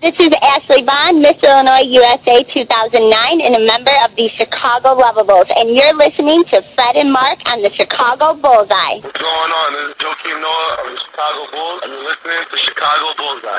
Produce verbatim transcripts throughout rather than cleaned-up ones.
This is Ashley Bond, Miss Illinois U S A two thousand nine, and a member of the Chicago Lovables. And you're listening to Fred and Mark on the Chicago Bullseye. What's going on? This is Joakim Noah of the Chicago Bulls, and you're listening to Chicago Bullseye.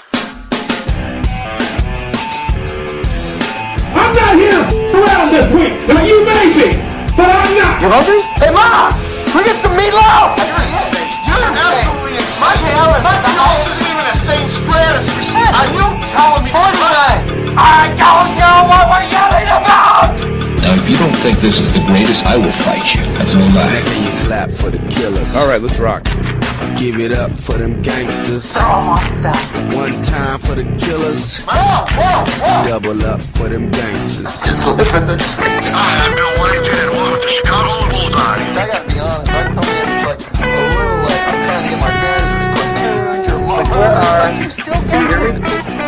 I'm not here around this week. Now you may be, but I'm not. You hungry? Hey, Mom! We get some meatloaf! You're insane. You're absolutely insane. My tail is My tail isn't even the same spread as percent. Are you telling me? forty-nine. I don't know what we're yelling about! Now, if you don't think this is the greatest, I will fight you. That's no lie. Can you clap for the killers? All right, let's rock. Give it up for them gangsters. Throw 'em off the back. One time for the killers. Whoa, whoa, whoa. Double up for them gangsters. Just living the dream. Hi, I'm Bill Whitehead, and welcome to Chicago Bullseye. I gotta be honest, I come in, it's like a little like I'm trying to get my bearings. There's cartoons or like, where are like, you still can you hear me?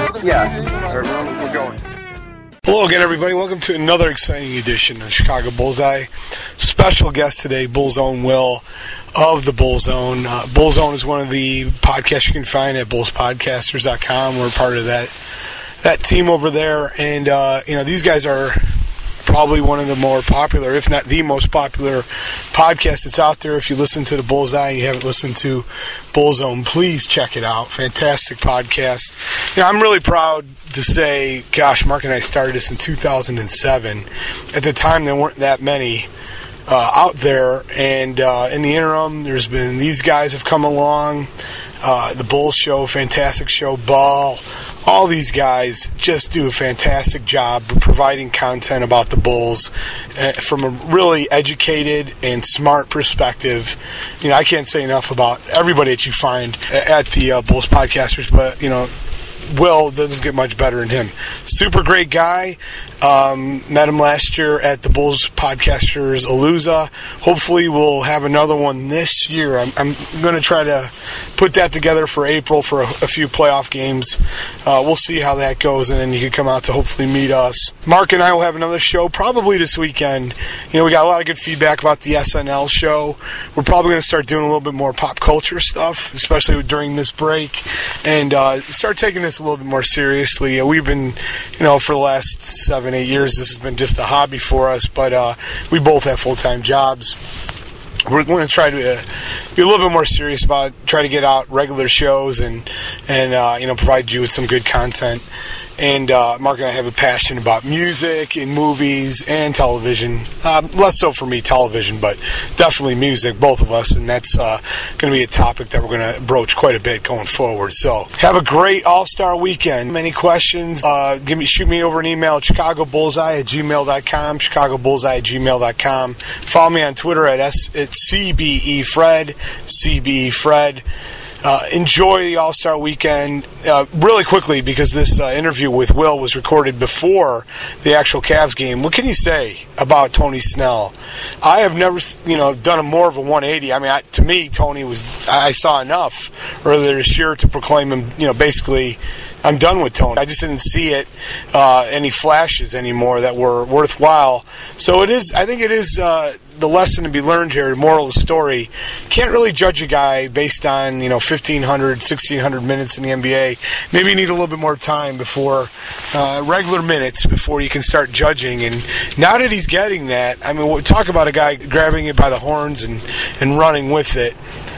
Yeah, we're, we're going. Hello again, everybody. Welcome to another exciting edition of Chicago Bullseye. Special guest today, Bullzone Will of the Bullzone. Uh, Bullzone is one of the podcasts you can find at bulls podcasters dot com. We're part of that that team over there, and uh, you know these guys are probably one of the more popular, if not the most popular podcast that's out there. If you listen to the Bullseye and you haven't listened to Bullzone, please check it out. Fantastic podcast. You know, I'm really proud to say, gosh, Mark and I started this in two thousand seven. At the time, there weren't that many uh, out there, and uh, in the interim, there's been these guys have come along. Uh, the Bulls Show, fantastic show. Ball, all these guys just do a fantastic job of providing content about the Bulls uh, from a really educated and smart perspective. You know, I can't say enough about everybody that you find at the uh, Bulls Podcasters, but, you know, Will doesn't get much better than him. Super great guy. Um, met him last year at the Bulls Podcasters Aluza. Hopefully we'll have another one this year. I'm, I'm going to try to put that together for April for a, a few playoff games. Uh, we'll see how that goes, and then you can come out to hopefully meet us. Mark and I will have another show probably this weekend. You know, we got a lot of good feedback about the S N L show. We're probably going to start doing a little bit more pop culture stuff, especially during this break, and uh, start taking this a little bit more seriously. Uh, we've been, you know, for the last seven, eight years, this has been just a hobby for us, but uh, we both have full-time jobs. We're going to try to uh, be a little bit more serious about try to get out regular shows and and uh, you know provide you with some good content. And uh, Mark and I have a passion about music and movies and television. Uh, less so for me, television, but definitely music, both of us. And that's uh, going to be a topic that we're going to broach quite a bit going forward. So have a great All-Star weekend. Any questions, uh, give me shoot me over an email at chicago bullseye at gmail dot com, chicago bullseye at gmail dot com. Follow me on Twitter at, S- at C B E Fred, C B E Fred. Uh, enjoy the All-Star weekend. Uh, really quickly, because this uh, interview with Will was recorded before the actual Cavs game. What can you say about Tony Snell? I have never, you know, done a more of a one eighty. I mean, I, to me, Tony was. I saw enough earlier this year to proclaim him. You know, basically, I'm done with Tony. I just didn't see it uh, any flashes anymore that were worthwhile. So it is. I think it is. Uh, the lesson to be learned here, the moral of the story, can't really judge a guy based on, you know, fifteen hundred, sixteen hundred minutes in the N B A. Maybe you need a little bit more time before, uh, regular minutes before you can start judging. And now that he's getting that, I mean, we'll talk about a guy grabbing it by the horns and, and running with it.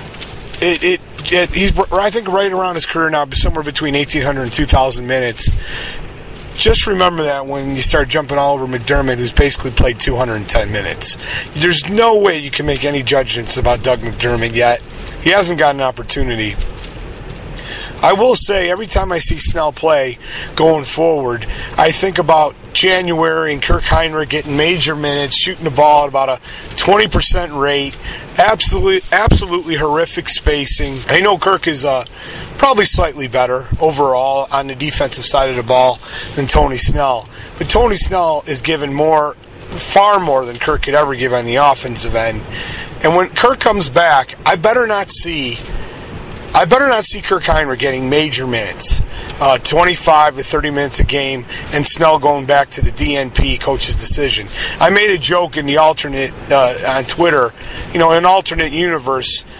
It, it, it, he's, I think, right around his career now, somewhere between eighteen hundred and two thousand minutes. Just remember that when you start jumping all over McDermott, who's basically played two hundred ten minutes. There's no way you can make any judgments about Doug McDermott yet. He hasn't got an opportunity. I will say, every time I see Snell play going forward, I think about January and Kirk Hinrich getting major minutes, shooting the ball at about a twenty percent rate, absolutely, absolutely horrific spacing. I know Kirk is uh, probably slightly better overall on the defensive side of the ball than Tony Snell, but Tony Snell is given more, far more than Kirk could ever give on the offensive end. And when Kirk comes back, I better not see... I better not see Kirk Hinrich getting major minutes, uh, twenty-five to thirty minutes a game, and Snell going back to the D N P coach's decision. I made a joke in the alternate uh, on Twitter. You know, in an alternate universe,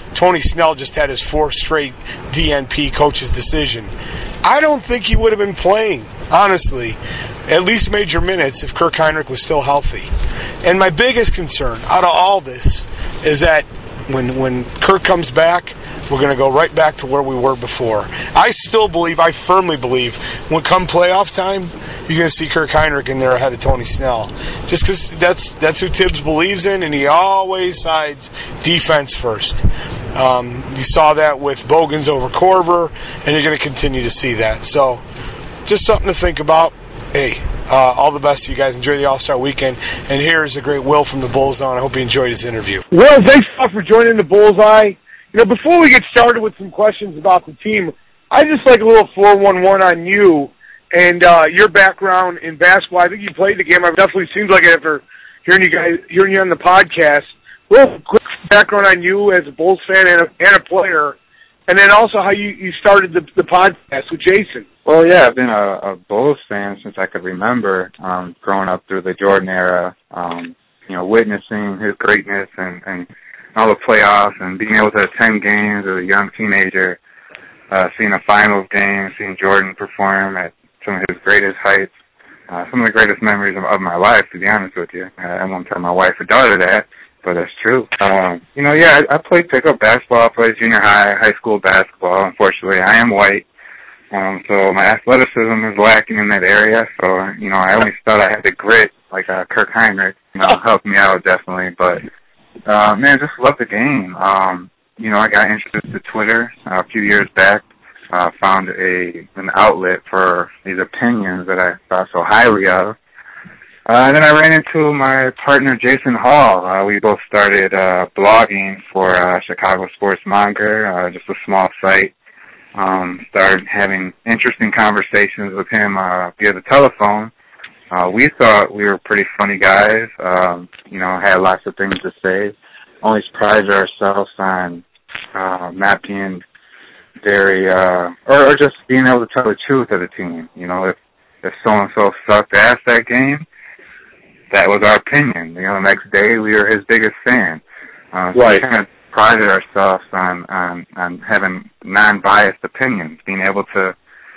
Tony Snell just had his fourth straight D N P coach's decision. I don't think he would have been playing, honestly, at least major minutes if Kirk Hinrich was still healthy. And my biggest concern out of all this is that when when Kirk comes back, we're going to go right back to where we were before. I still believe, I firmly believe, when come playoff time, you're going to see Kirk Hinrich in there ahead of Tony Snell. Just because that's, that's who Tibbs believes in, and he always sides defense first. Um, you saw that with Bogans over Korver, and you're going to continue to see that. So, just something to think about. Hey, uh, all the best to you guys. Enjoy the All-Star Weekend. And here's a great Will from the Bullseye. I hope you enjoyed his interview. Will, thanks a lot for joining the Bullseye. You know, before we get started with some questions about the team, I'd just like a little four one one on you and uh, your background in basketball. I think you played the game. It definitely seems like it after hearing you guys, hearing you on the podcast. A little quick background on you as a Bulls fan and a, and a player, and then also how you, you started the, the podcast with Jason. Well, yeah, I've been a, a Bulls fan since I could remember, um, growing up through the Jordan era, um, you know, witnessing his greatness and, and all the playoffs and being able to attend games as a young teenager, uh, seeing a finals game, seeing Jordan perform at some of his greatest heights, uh, some of the greatest memories of, of my life, to be honest with you. Uh, I won't tell my wife or daughter that, but that's true. Um, you know, yeah, I, I played pickup basketball, I played junior high, high school basketball. Unfortunately, I am white, um, so my athleticism is lacking in that area. So, you know, I always thought I had the grit, like uh, Kirk Hinrich, you know, helped me out definitely, but Uh, man, just love the game. Um, you know, I got introduced to Twitter uh, a few years back, uh, found a an outlet for these opinions that I thought so highly of. Uh, and then I ran into my partner, Jason Hall. Uh, we both started uh, blogging for uh, Chicago Sports Monger, uh, just a small site. Um, started having interesting conversations with him uh, via the telephone. Uh, we thought we were pretty funny guys, um, you know, had lots of things to say. Always prided ourselves on uh, not being very, uh, or, or just being able to tell the truth of the team. You know, if, if so-and-so sucked ass that game, that was our opinion. You know, the next day we were his biggest fan. Uh, so right. We kind of prided ourselves on, on, on having non-biased opinions, being able to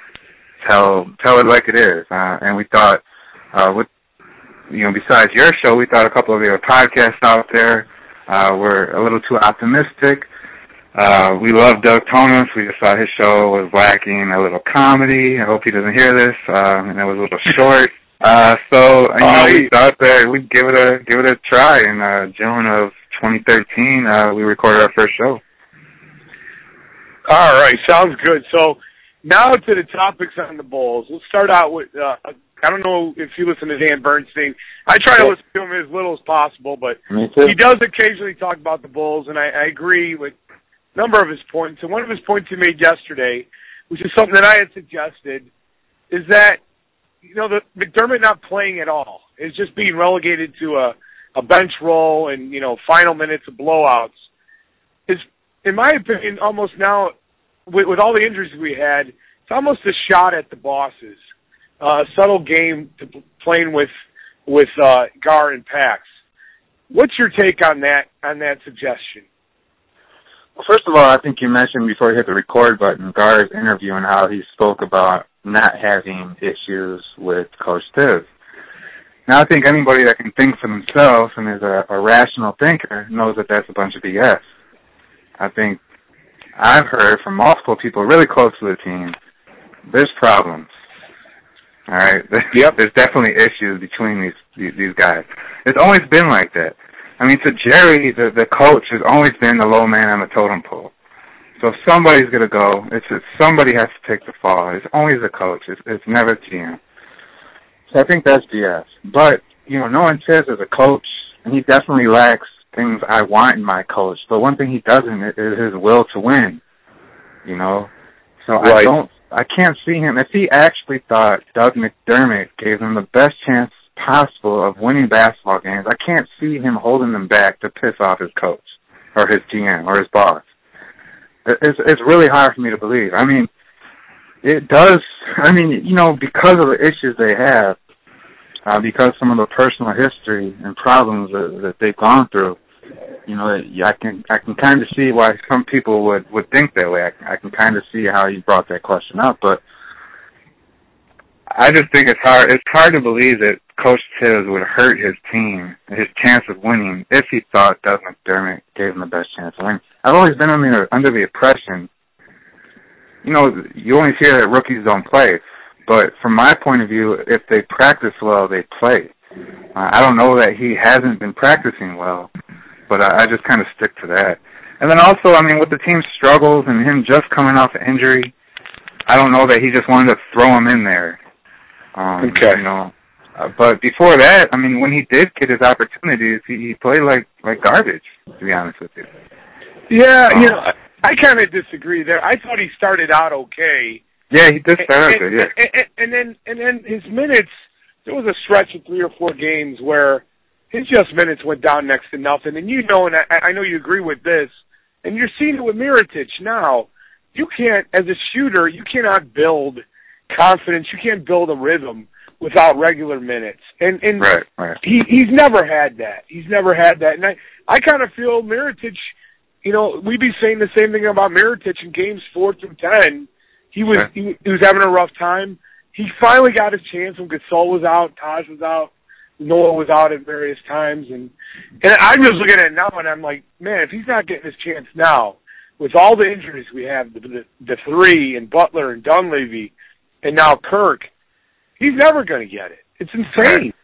tell, tell it like it is. Uh, and we thought, Uh, with, you know, besides your show, we thought a couple of the other podcasts out there uh, were a little too optimistic. Uh, we love Doug Tonis. We just thought his show was lacking a little comedy. I hope he doesn't hear this. Uh, and it was a little short. Uh, so, you know, we thought that we'd give it a, give it a try. In uh, June of twenty thirteen, uh, we recorded our first show. All right, sounds good. So now to the topics on the Bulls. Let's start out with, uh, I don't know if you listen to Dan Bernstein. I try to listen to him as little as possible, but he does occasionally talk about the Bulls, and I, I agree with a number of his points. And one of his points he made yesterday, which is something that I had suggested, is that, you know, the McDermott not playing at all is just being relegated to a, a bench role and, you know, final minutes of blowouts is, in my opinion, almost now, with, with all the injuries we had, it's almost a shot at the bosses. Uh, a subtle game to playing with with uh, Gar and Pax. What's your take on that on that suggestion? Well, first of all, I think you mentioned before you hit the record button, Gar's interview and how he spoke about not having issues with Coach Tibbs. Now, I think anybody that can think for themselves and is a, a rational thinker knows that that's a bunch of B S. I think I've heard from multiple people really close to the team, there's problems. All right. Yep. There's definitely issues between these, these these guys. It's always been like that. I mean, to Jerry, the the coach has always been the low man on the totem pole. So if somebody's gonna go, it's just somebody has to take the fall. It's always the coach. It's it's never G M. So I think that's B S. But you know, knowing Tibbs as a coach, and he definitely lacks things I want in my coach. But one thing he doesn't is his will to win. You know, so right. I don't. I can't see him. If he actually thought Doug McDermott gave him the best chance possible of winning basketball games, I can't see him holding them back to piss off his coach or his G M or his boss. It's, it's really hard for me to believe. I mean, it does, I mean, you know, because of the issues they have, uh, because some of the personal history and problems that, that they've gone through, you know, I can I can kind of see why some people would, would think that way. I, I can kind of see how you brought that question up, but I just think it's hard. It's hard to believe that Coach Tibbs would hurt his team, his chance of winning, if he thought Doug McDermott gave him the best chance of winning. I've always been under, under the impression, you know, you always hear that rookies don't play, but from my point of view, if they practice well, they play. Uh, I don't know that he hasn't been practicing well, but I, I just kind of stick to that. And then also, I mean, with the team's struggles and him just coming off an injury, I don't know that he just wanted to throw him in there. Um, okay. You know, uh, but before that, I mean, when he did get his opportunities, he, he played like like garbage, to be honest with you. Yeah, um, you know, I, I kind of disagree there. I thought he started out okay. Yeah, he did start and, okay, yeah. And, and, and then and then his minutes, there was a stretch of three or four games where his just minutes went down next to nothing. And you know, and I, I know you agree with this, and you're seeing it with Mirotic now. You can't, as a shooter, you cannot build confidence. You can't build a rhythm without regular minutes. And and right, right. he he's never had that. He's never had that. And I, I kind of feel Mirotic, you know, we'd be saying the same thing about Mirotic in games four through ten. He was, he, he was having a rough time. He finally got his chance when Gasol was out, Taj was out, Noah was out at various times. And, and I'm just looking at it now and I'm like, man, if he's not getting his chance now, with all the injuries we have, the, the, the three and Butler and Dunleavy, and now Kirk, he's never going to get it. It's insane.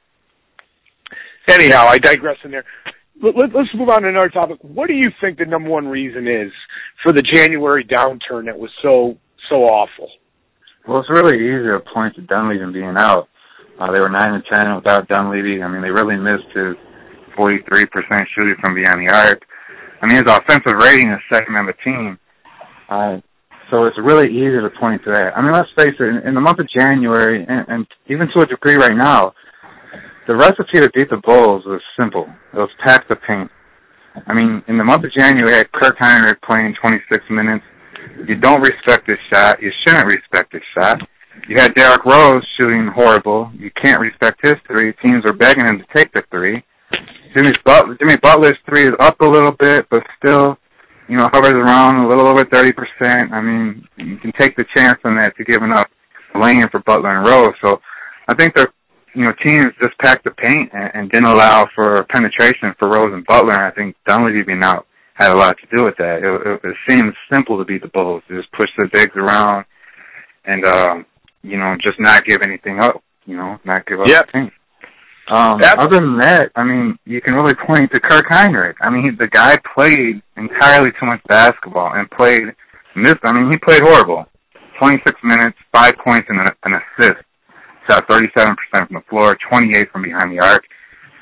Right. Anyhow, I digress in there. Let, let, let's move on to another topic. What do you think the number one reason is for the January downturn that was so so awful? Well, it's really easy to point to Dunleavy being out. Uh, they were nine and ten without Dunleavy. I mean, they really missed his forty-three percent shooting from beyond the arc. I mean, his offensive rating is second on the team. Uh, So it's really easy to point to that. I mean, let's face it, in, in the month of January, and, and even to a degree right now, the recipe to beat the Bulls was simple. It was pack the paint. I mean, in the month of January, you had Kirk Hinrich playing twenty-six minutes. You don't respect his shot. You shouldn't respect his shot. You had Derrick Rose shooting horrible. You can't respect his three. Teams were begging him to take the three. Jimmy Butler, Jimmy Butler's three is up a little bit, but still, you know, hovers around a little over thirty percent. I mean, you can take the chance on that to giving up lane for Butler and Rose. So I think that, you know, teams just packed the paint and, and didn't allow for penetration for Rose and Butler. And I think Dunleavy being out had a lot to do with that. It, it, it seems simple to beat the Bulls. Just push the bigs around and, um, you know, just not give anything up, you know, not give up yep. the paint. Um, other than that, I mean, you can really point to Kirk Hinrich. I mean, he, the guy played entirely too much basketball and played, missed, I mean, he played horrible. twenty-six minutes, five points and an, an assist. Shot thirty-seven percent from the floor, twenty-eight from behind the arc.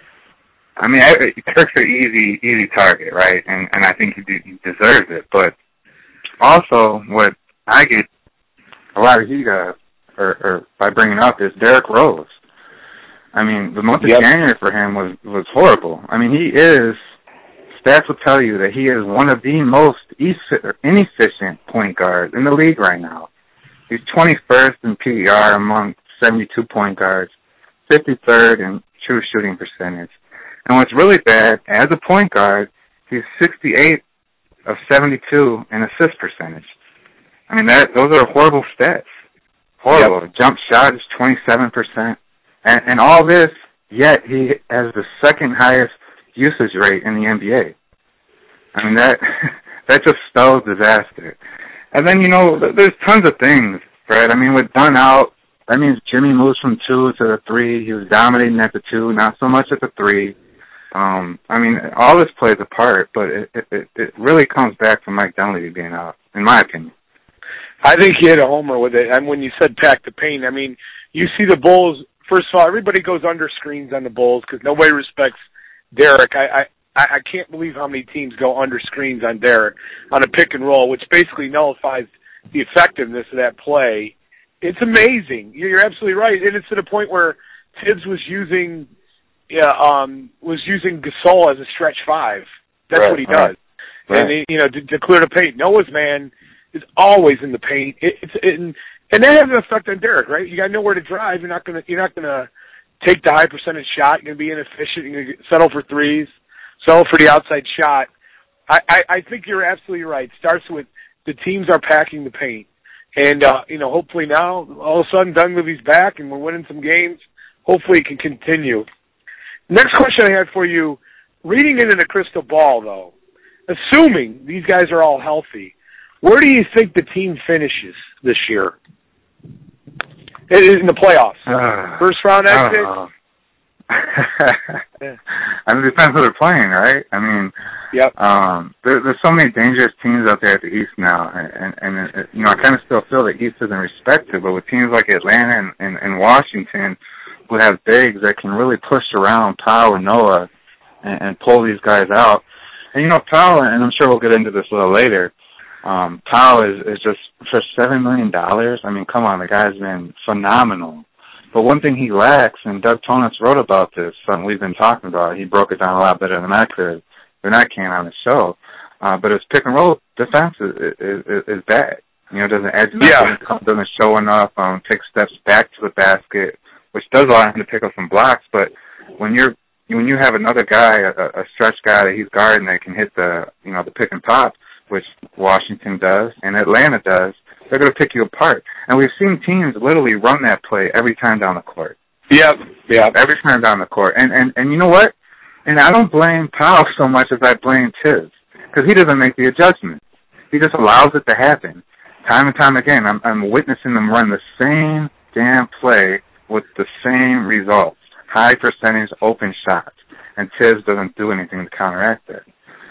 I mean, I, Kirk's an easy, easy target, right? And, and I think he, de- he deserves it. But also, what I get a lot of heat uh, or, or by bringing up is Derrick Rose. I mean, the month of yep. January for him was, was horrible. I mean, he is, stats will tell you that he is one of the most inefficient point guards in the league right now. He's twenty-first in P E R among seventy-two point guards, fifty-third in true shooting percentage. And what's really bad, as a point guard, he's sixty-eight of seventy-two in assist percentage. I mean, that those are horrible stats. Horrible. Yep. Jump shot is twenty-seven percent. And, and all this, yet he has the second highest usage rate in the N B A. I mean, that that just spells disaster. And then, you know, there's tons of things, Fred. I mean, with Dunn out, that means Jimmy moves from two to the three. He was dominating at the two, not so much at the three. Um, I mean, all this plays a part, but it, it, it really comes back to Mike Dunleavy being out, in my opinion. I think he hit a homer with it. And when you said pack the paint, I mean, you see the Bulls. First of all, everybody goes under screens on the Bulls because nobody respects Derrick. I, I I can't believe how many teams go under screens on Derrick on a pick and roll, which basically nullifies the effectiveness of that play. It's amazing. You're absolutely right, and it's to the point where Tibbs was using, yeah, um, was using Gasol as a stretch five. That's right, what he does, right. and he, you know, to, to clear the paint. Noah's man is always in the paint. It, it's it, And that has an effect on Derrick, right? You got nowhere to drive. You're not gonna you're not gonna take the high percentage shot. You're gonna be inefficient. You're gonna settle for threes. settle for the outside shot. I, I, I think you're absolutely right. It starts with the teams are packing the paint. And, uh, you know, hopefully now, all of a sudden, Dunleavy's back and we're winning some games. Hopefully it can continue. Next question I had for you, reading into the crystal ball, though, assuming these guys are all healthy, where do you think the team finishes this year in the playoffs? Uh, First round exit? I mean, it depends who they're playing, right? I mean, yep. um, there, there's so many dangerous teams out there at the East now, and, and, and you know, I kind of still feel the East isn't respected, but with teams like Atlanta and, and, and Washington, who have bigs that can really push around Powell and Noah and, and pull these guys out. And, you know, Powell, and I'm sure we'll get into this a little later, um, Powell is, is just, for seven million dollars, I mean, come on, the guy's been phenomenal. But one thing he lacks, and Doug Tonitz wrote about this, something we've been talking about, he broke it down a lot better than I could when I came on the show, uh, but his pick and roll defense is, is, is, is bad. You know, doesn't edge, yeah. doesn't show enough, um, takes steps back to the basket, which does allow him to pick up some blocks, but when you're, when you have another guy, a, a stretch guy that he's guarding that can hit the, you know, the pick and pop, which Washington does and Atlanta does, they're going to pick you apart. And we've seen teams literally run that play every time down the court. Yep, yep. Every time down the court. And, and, and you know what? And I don't blame Powell so much as I blame Tibbs, because he doesn't make the adjustment. He just allows it to happen. Time and time again, I'm, I'm witnessing them run the same damn play with the same results. High percentage open shots. And Tibbs doesn't do anything to counteract that.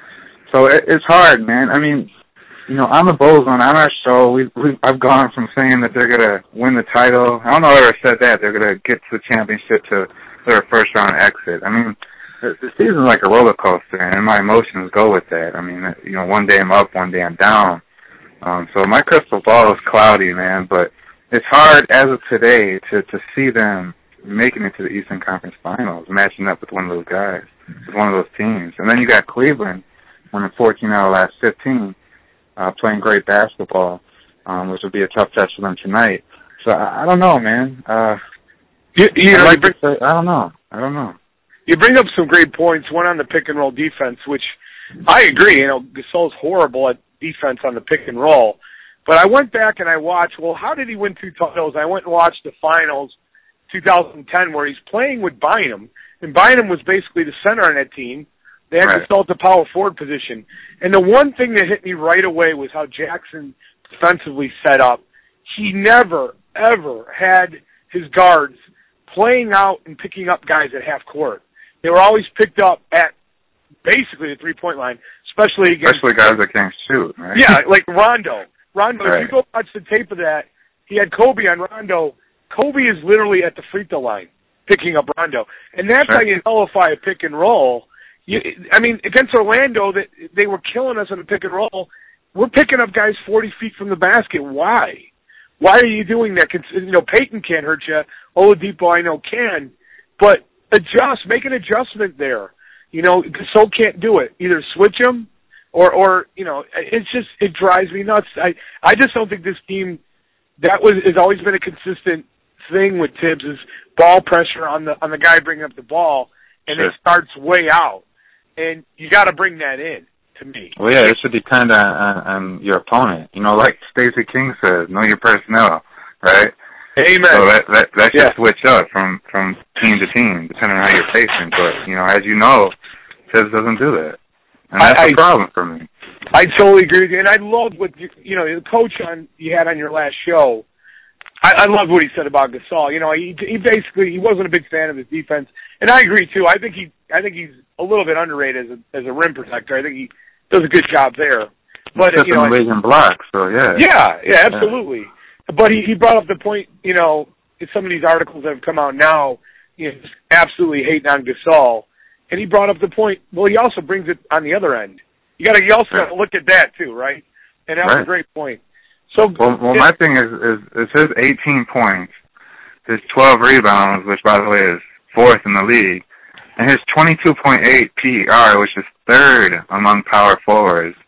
So it, it's hard, man. I mean, you know, on the Bulls, on our show, we, we I've gone from saying that they're going to win the title. I don't know if I ever said that. They're going to get to the championship to their first round exit. I mean, the, the season's like a roller coaster, and my emotions go with that. I mean, you know, one day I'm up, one day I'm down. Um, so my crystal ball is cloudy, man, but it's hard as of today to, to see them making it to the Eastern Conference Finals, matching up with one of those guys, with one of those teams. And then you got Cleveland winning fourteen out of the last fifteen. Uh, playing great basketball, um, which will be a tough test for them tonight. So I, I don't know, man. Uh, you, you know, like you bring, say, I don't know. I don't know. You bring up some great points. One on the pick and roll defense, which I agree. You know, Gasol's horrible at defense on the pick and roll. But I went back and I watched. Well, how did he win two titles? I went and watched the finals, two thousand ten, where he's playing with Bynum, and Bynum was basically the center on that team. They had right. Gasol at the power forward position. And the one thing that hit me right away was how Jackson defensively set up. He never, ever had his guards playing out and picking up guys at half court. They were always picked up at basically the three-point line, especially against... Especially guys that can't shoot, right? Yeah, like Rondo. Rondo, right. if you go watch the tape of that, he had Kobe on Rondo. Kobe is literally at the free throw line picking up Rondo. And that's sure. how you nullify a pick and roll. You, I mean, against Orlando, that they were killing us on the pick and roll. We're picking up guys forty feet from the basket. Why? Why are you doing that? You know, Peyton can't hurt you. Oladipo, I know, can. But adjust. Make an adjustment there. You know, Gasol can't do it. Either switch him or, or you know, it's just, it drives me nuts. I, I just don't think this team, that was has always been a consistent thing with Tibbs, is ball pressure on the on the guy bringing up the ball, and sure. it starts way out. And you got to bring that in, to me. Well, yeah, it should depend on, on, on your opponent. You know, like Stacey King says, know your personnel, right? Amen. So that that, that should yeah. switch up from, from team to team, depending on how you're facing. But, you know, as you know, Tibbs doesn't do that. And that's I, a problem for me. I totally agree with you. And I loved what, you, you know, the coach on you had on your last show, I, I loved what he said about Gasol. You know, he, he basically, he wasn't a big fan of his defense. And I agree, too. I think he, I think he's a little bit underrated as a, as a rim protector. I think he does a good job there. But, Except you know, in the league in blocks, so yeah. Yeah, yeah, absolutely. Yeah. But he, he brought up the point, you know, in some of these articles that have come out now, you know, just absolutely hating on Gasol. And he brought up the point, well, he also brings it on the other end. You gotta, you also got to look at that too, right? And that was right. a great point. So, well, well it, my thing is, is, is his eighteen points, his twelve rebounds, which by the way is fourth in the league, and his twenty-two point eight P E R, which is third among power forwards,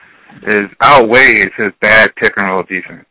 is outweighs his bad pick and roll defense.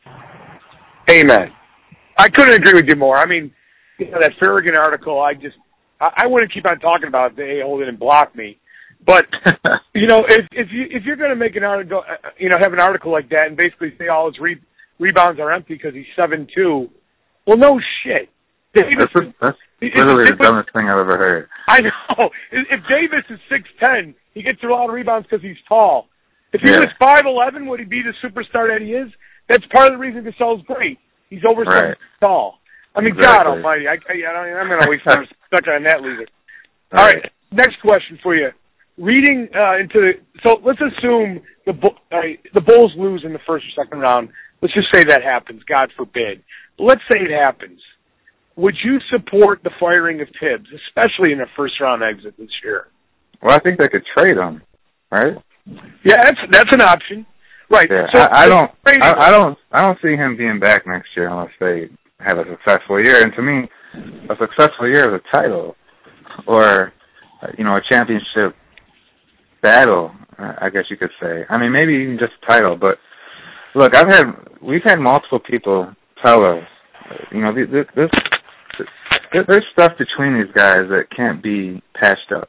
Amen. I couldn't agree with you more. I mean, you know, that Farragut article, I just, I, I wouldn't keep on talking about it. They hold it and block me. But you know, if if you if you're going to make an article, you know, have an article like that and basically say all his re- rebounds are empty because he's seven two, well, no shit. Davis, that's that's is, literally is, the dumbest thing I've ever heard. I know. If Davis is six ten, he gets a lot of rebounds because he's tall. If he yeah. was five eleven, would he be the superstar that he is? That's part of the reason Gasol's great. He's over right. seven tall. I mean, exactly. God Almighty, I, I, I don't, I'm going to waste time stuck on that loser. All right. right, next question for you. Reading uh, into the, so let's assume the uh, the Bulls lose in the first or second round. Let's just say that happens. God forbid. But let's say it happens. Would you support the firing of Tibbs, especially in a first round exit this year? Well, I think they could trade him, right? Yeah, that's that's an option, right? Yeah, so I, I don't, I, I don't, I don't see him being back next year unless they have a successful year. And to me, a successful year is a title, or you know, a championship battle, I guess you could say. I mean, maybe even just a title. But look, I've had, we've had multiple people tell us, you know, this, this, this there's stuff between these guys that can't be patched up.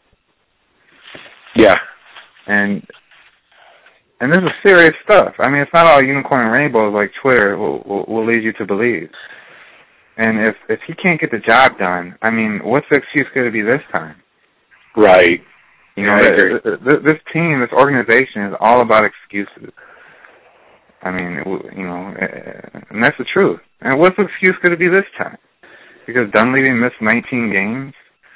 Yeah, and and this is serious stuff. I mean, it's not all unicorn and rainbows like Twitter will, will, will lead you to believe. And if if he can't get the job done, I mean, what's the excuse going to be this time? Right. You know, yeah, this, this team, this organization is all about excuses. I mean, you know, and that's the truth. And what's the excuse going to be this time? Because Dunleavy missed nineteen games?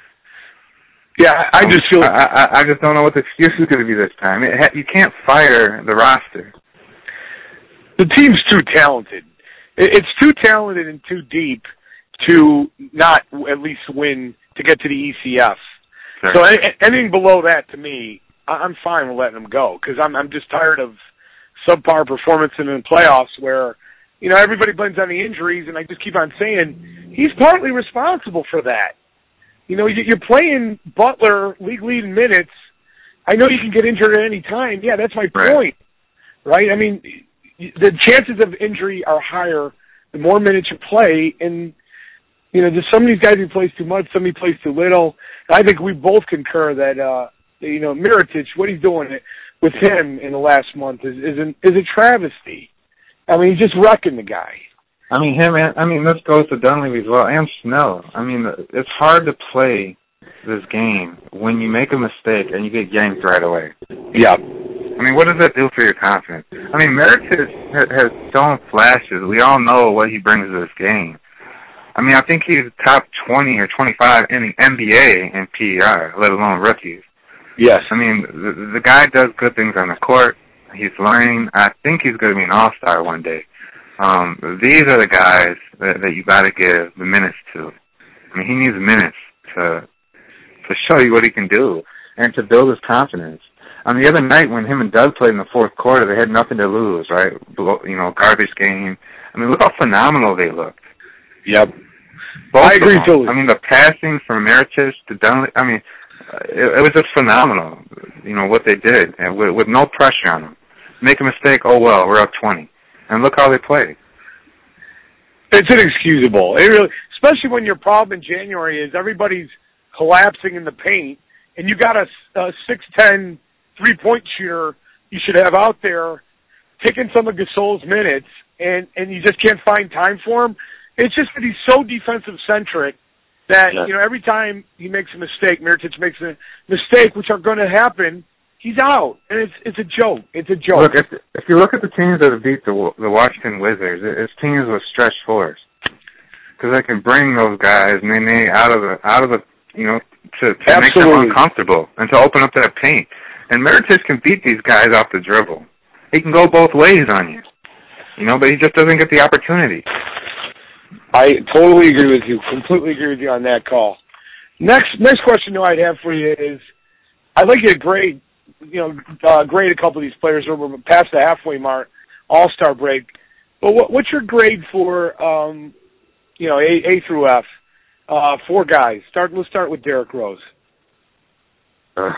Yeah, I just feel... I, I, I just don't know what the excuse is going to be this time. It, you can't fire the roster. The team's too talented. It's too talented and too deep to not at least win to get to the E C F. Sure. So anything below that, to me, I'm fine with letting them go because I'm I'm just tired of subpar performance in the playoffs where, you know, everybody blames on the injuries, and I just keep on saying he's partly responsible for that. You know, you're playing Butler league lead in minutes. I know you can get injured at any time. Yeah, that's my right. point, right? I mean, the chances of injury are higher the more minutes you play, and you know, there's some of these guys who plays too much, some he plays too little. I think we both concur that, uh, you know, Mirotic, what he's doing with him in the last month is is, an, is a travesty. I mean, he's just wrecking the guy. I mean, him. And, I mean, this goes to Dunleavy as well, and Snell. I mean, it's hard to play this game when you make a mistake and you get yanked right away. Yeah. I mean, what does that do for your confidence? I mean, Mirotic has shown flashes. We all know what he brings to this game. I mean, I think he's top twenty or twenty-five in the N B A in P E R, let alone rookies. Yes. I mean, the, the guy does good things on the court. He's learning. I think he's going to be an all-star one day. Um, these are the guys that, that you got to give the minutes to. I mean, he needs minutes to to show you what he can do and to build his confidence. On the other night when him and Doug played in the fourth quarter, they had nothing to lose, right? You know, garbage game. I mean, look how phenomenal they looked. Yep. Both I agree totally. I mean, the passing from Mirotic to Dunleavy, I mean, it, it was just phenomenal, you know, what they did, and with, with no pressure on them. Make a mistake, oh, well, we're up twenty. And look how they played. It's inexcusable. It really, especially when your problem in January is everybody's collapsing in the paint, and you got a, a six ten three-point shooter you should have out there taking some of Gasol's minutes, and, and you just can't find time for him. It's just that he's so defensive-centric that, yeah. you know, every time he makes a mistake, Mirotic makes a mistake, which are going to happen, he's out. And it's it's a joke. It's a joke. Look, if, if you look at the teams that have beat the, the Washington Wizards, it's teams with stretch fours. Because they can bring those guys, and they may out of the, out of the you know, to, to make them uncomfortable and to open up that paint. And Mirotic can beat these guys off the dribble. He can go both ways on you. You know, but he just doesn't get the opportunity. I totally agree with you. Completely agree with you on that call. Next, next question though I'd have for you is, I'd like you to grade, you know, uh, grade a couple of these players over past the halfway mark, All-Star break. But what, what's your grade for, um, you know, A, A through F, uh, four guys? Start. Let's start with Derrick Rose. Uh,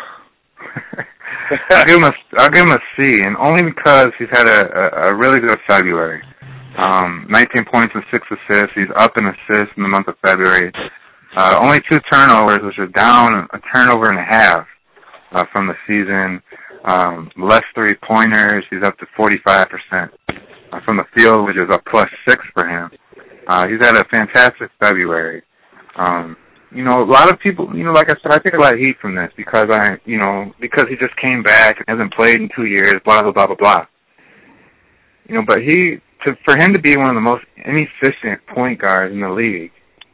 I'll give him a, I'll give him a C, and only because he's had a, a, a really good February. Um, nineteen points and six assists. He's up in assists in the month of February. Uh, only two turnovers, which is down a turnover and a half uh, from the season. Um, less three-pointers. He's up to forty-five percent uh, from the field, which is a plus six for him. Uh, he's had a fantastic February. Um, you know, a lot of people, you know, like I said, I take a lot of heat from this because I, you know, because he just came back and hasn't played in two years, blah, blah, blah, blah, blah. You know, but he, to, for him to be one of the most inefficient point guards in the league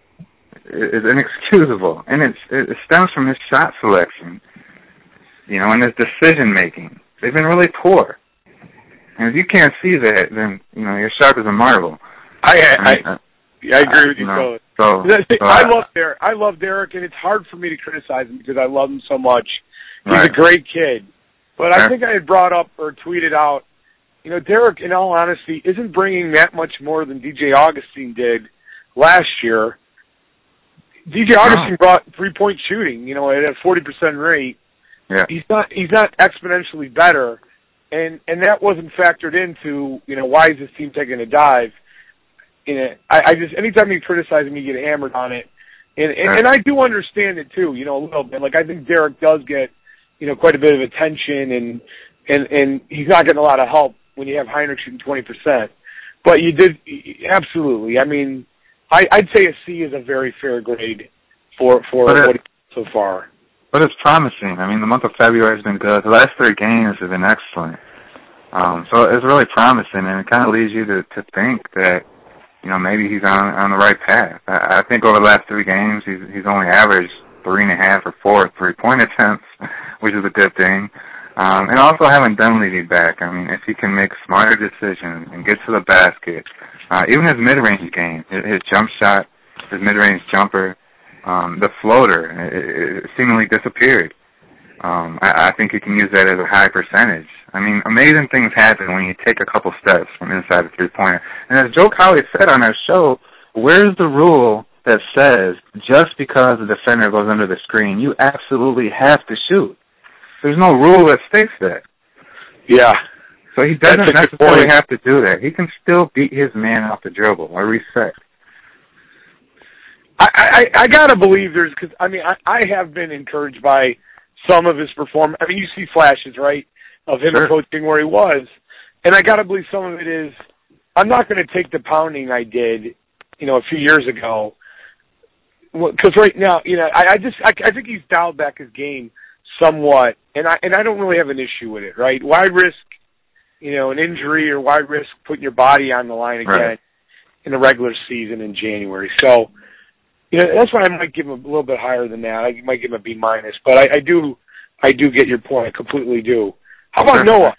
is inexcusable. And it's, it stems from his shot selection, you know, and his decision making. They've been really poor. And if you can't see that, then, you know, you're sharp as a marble. I, I, I, I, I agree with you, you know, totally. So, so I love Derek. I love Derek, and it's hard for me to criticize him because I love him so much. He's right. a great kid. But Sure. I think I had brought up or tweeted out, you know, Derek, in all honesty, isn't bringing that much more than D J Augustine did last year. D J Augustine Oh. brought three-point shooting, you know, at a forty percent rate. Yeah. He's not he's not exponentially better, and and that wasn't factored into, you know, why is this team taking a dive? In it, I, I just anytime you criticize him, you get hammered on it, and and, and I do understand it too, you know, a little bit. Like I think Derek does get, you know, quite a bit of attention, and and and he's not getting a lot of help when you have Heinrich shooting twenty percent. But you did absolutely. I mean, I, I'd say a C is a very fair grade for for But it- what he did so far. But it's promising. I mean, the month of February has been good. The last three games have been excellent. Um, so it's really promising, and it kind of leads you to, to think that, you know, maybe he's on on the right path. I, I think over the last three games, he's he's only averaged three and a half or four three-point attempts, which is a good thing. Um, and also having Dunleavy back. I mean, if he can make smarter decisions and get to the basket, uh, even his mid-range game, his, his jump shot, his mid-range jumper, um, the floater, it, it seemingly disappeared. Um, I, I think he can use that as a high percentage. I mean, amazing things happen when you take a couple steps from inside the three-pointer. And as Joe Cowley said on our show, where's the rule that says just because the defender goes under the screen, you absolutely have to shoot? There's no rule that states that. Yeah. So he doesn't necessarily have to do that. He can still beat his man off the dribble or reset. I, I, I gotta believe there's, cause I mean, I, I have been encouraged by some of his performance. I mean, you see flashes, right, of him Sure. approaching where he was. And I gotta believe some of it is, I'm not gonna take the pounding I did, you know, a few years ago. Cause right now, you know, I, I just, I, I think he's dialed back his game somewhat. And I, and I don't really have an issue with it, right? Why risk, you know, an injury, or why risk putting your body on the line again Right. in the regular season in January? So, you know, that's why I might give him a little bit higher than that. I might give him a B minus, but I, I do, I do get your point. I completely do. How about Noah?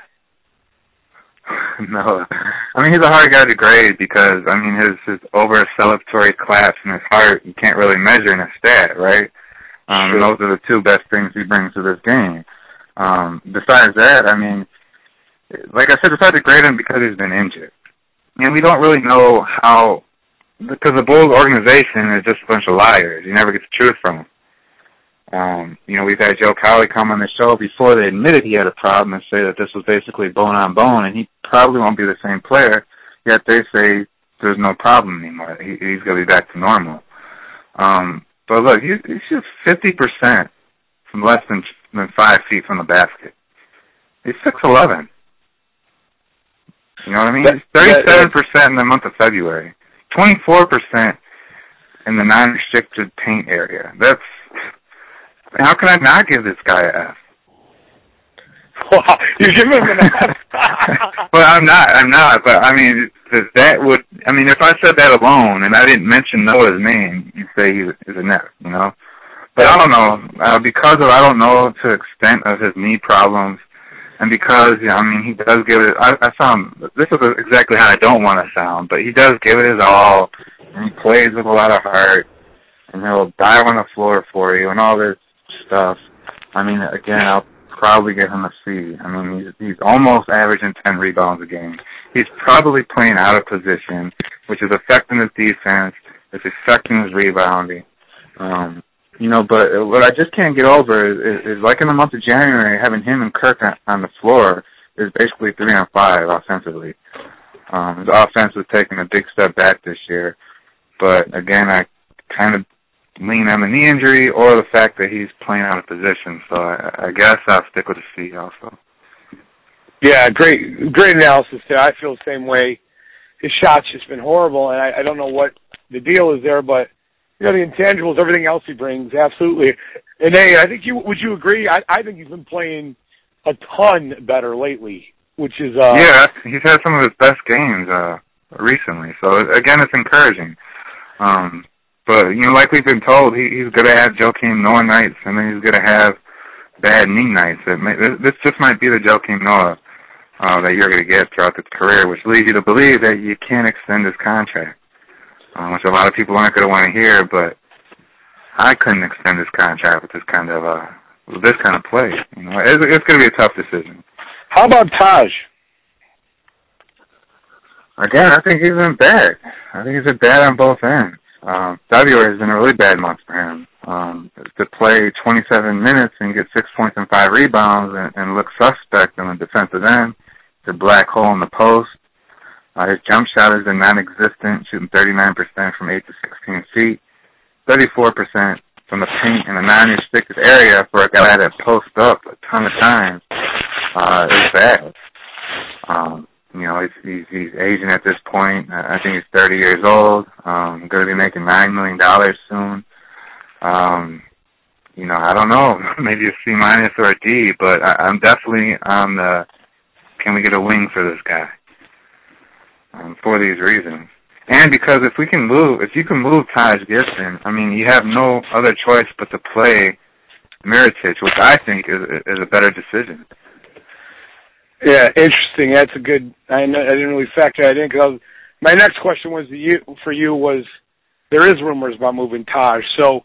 No, I mean, he's a hard guy to grade because, I mean, his, his over-celebratory claps and his heart, you can't really measure in a stat, right? Um, and those are the two best things he brings to this game. Um, besides that, I mean, like I said, it's hard to grade him because he's been injured. And we don't really know how, because the Bulls organization is just a bunch of liars. You never get the truth from them. Um, you know, we've had Joe Cowley come on the show before they admitted he had a problem and say that this was basically bone on bone, and he probably won't be the same player, yet they say there's no problem anymore. He, he's going to be back to normal. Um, but look, he, he shoots fifty percent from less than, than five feet from the basket. He's six eleven. You know what I mean? He's thirty-seven percent in the month of February. twenty-four percent in the non-restricted paint area. That's, how can I not give this guy an F? Wow, you're giving him an F. Well, I'm not, I'm not, but I mean, that would, I mean, if I said that alone and I didn't mention Noah's name, you'd say he's, he's a F, you know? But I don't know, uh, because of, I don't know to the extent of his knee problems, and because, you know, I mean, he does give it, I, I sound, this is exactly how I don't want to sound, but he does give it his all, and he plays with a lot of heart, and he'll dive on the floor for you, and all this stuff. I mean, again, I'll probably give him a C. I mean, he's, he's almost averaging ten rebounds a game. He's probably playing out of position, which is affecting his defense, it's affecting his rebounding. Um, You know, but what I just can't get over is, is, is like in the month of January, having him and Kirk on, on the floor is basically three on five offensively. Um, his offense is taking a big step back this year. But again, I kind of lean on the knee injury or the fact that he's playing out of position. So I, I guess I'll stick with the C also. Yeah, great, great analysis there. I feel the same way. His shot's just been horrible, and I, I don't know what the deal is there, but you know the intangibles, everything else he brings, absolutely. And hey, I think you would you agree? I, I think he's been playing a ton better lately, which is uh, yeah, he's had some of his best games uh, recently. So again, it's encouraging. Um, but you know, like we've been told, he, he's going to have Joakim Noah nights, and then he's going to have bad knee nights. It may, this just might be the Joakim Noah uh, that you're going to get throughout his career, which leads you to believe that you can't extend his contract. Um, which a lot of people aren't going to want to hear, but I couldn't extend this contract with this kind of uh, with this kind of play. You know, it's, it's going to be a tough decision. How about Taj? Again, I think he's been bad. I think he's been bad on both ends. Um, February has been a really bad month for him. Um, to play twenty-seven minutes and get six points and five rebounds and, and look suspect on the defensive end, it's a black hole in the post. Uh, his jump shot has been non-existent, shooting thirty-nine percent from eight to sixteen feet, thirty-four percent from the paint in a non-restricted area for a guy that posts up a ton of times. Uh, is bad. Um, you know, he's, he's, he's aging at this point. I think he's thirty years old. Um, going to be making nine million dollars soon. Um, you know, I don't know, maybe a C minus or a D, but I, I'm definitely on the, can we get a wing for this guy? Um, for these reasons. And because if we can move, if you can move Taj Gibson, I mean, you have no other choice but to play Mirotic, which I think is, is a better decision. Yeah, interesting. That's a good, I, I didn't really factor that in, because my next question was you, for you was, there is rumors about moving Taj. So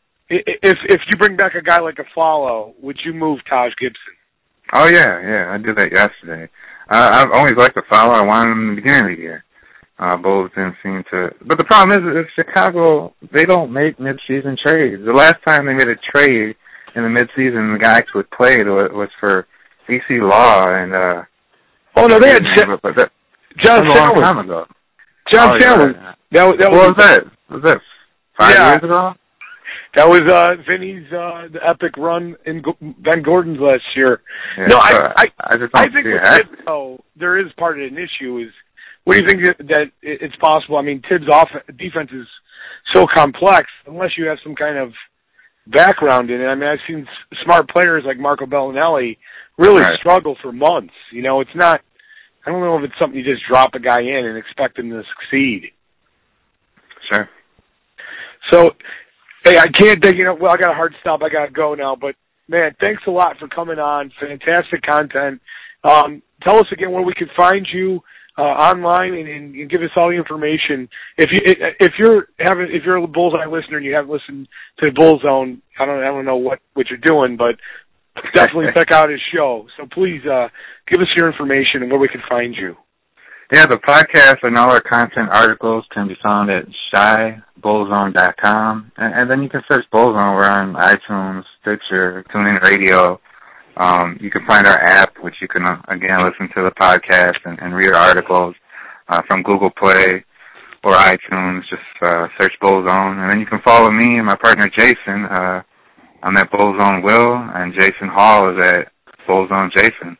if if you bring back a guy like Aflalo, would you move Taj Gibson? Oh, yeah, yeah, I did that yesterday. Uh, I've always liked Aflalo. I wanted him in the beginning of the year. Uh, Bulls didn't seem to. But the problem is, is Chicago, they don't make mid-season trades. The last time they made a trade in the mid-season, the guy actually played was, was for E C Law and. Uh, oh no, they had J- but that, John that was a long Sandlin. time ago. John oh, Sandlin. Yeah. That, that what was, was that? Was that five yeah. years ago? That was uh, Vinny's uh, the epic run in Go- Ben Gordon's last year. Yeah, no, so I I, I, just I don't think see with it. Tibbs, though, there is part of an issue. Is what do you think that, that it's possible? I mean, Tibbs' off defense is so complex. Unless you have some kind of background in it. I mean, I've seen smart players like Marco Bellinelli really right. struggle for months. You know, it's not. I don't know if it's something you just drop a guy in and expect him to succeed. Sure. So. Hey, I can't think, you know, well, I got a hard stop. I got to go now. But, man, thanks a lot for coming on. Fantastic content. Um, tell us again where we can find you uh, online and, and, and give us all the information. If you if you're having if you're a Bullseye listener and you haven't listened to Bull Zone, I don't I don't know what, what you're doing, but definitely check out his show. So please uh, give us your information and where we can find you. Yeah, the podcast and all our content articles can be found at shy bullzone dot com. And, and then you can search Bullzone. We're on iTunes, Stitcher, TuneIn Radio. Um, you can find our app, which you can, uh, again, listen to the podcast and, and read articles uh, from Google Play or iTunes. Just uh, search Bullzone. And then you can follow me and my partner, Jason. Uh, I'm at Bullzone Will, and Jason Hall is at Bullzone Jason.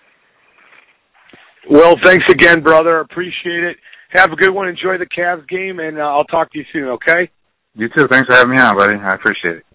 Well, thanks again, brother. Appreciate it. Have a good one. Enjoy the Cavs game, and uh, I'll talk to you soon, okay? You too. Thanks for having me on, buddy. I appreciate it.